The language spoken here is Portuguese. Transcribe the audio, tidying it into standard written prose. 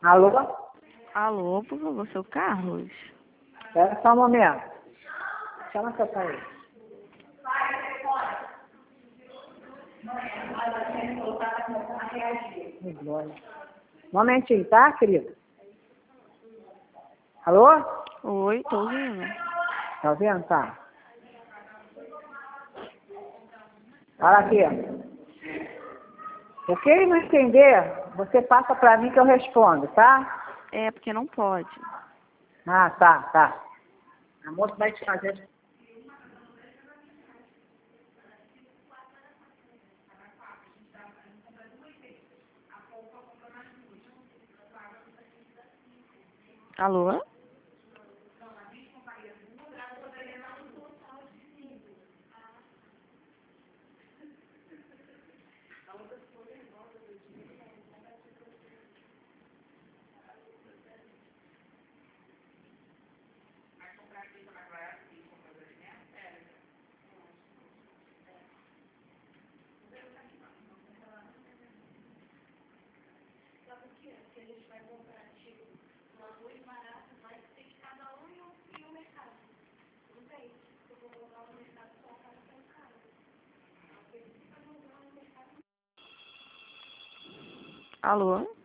Alô? Alô, por favor, seu Carlos? Espera só um momento. Chama seu pai. Um momentinho, tá, querido? Alô? Oi, tô ouvindo. Tá ouvindo? Tá. Fala aqui. O que ele não entender, você passa pra mim que eu respondo, tá? É, porque não pode. Ah, tá. A moça vai te fazer. Alô? Alô?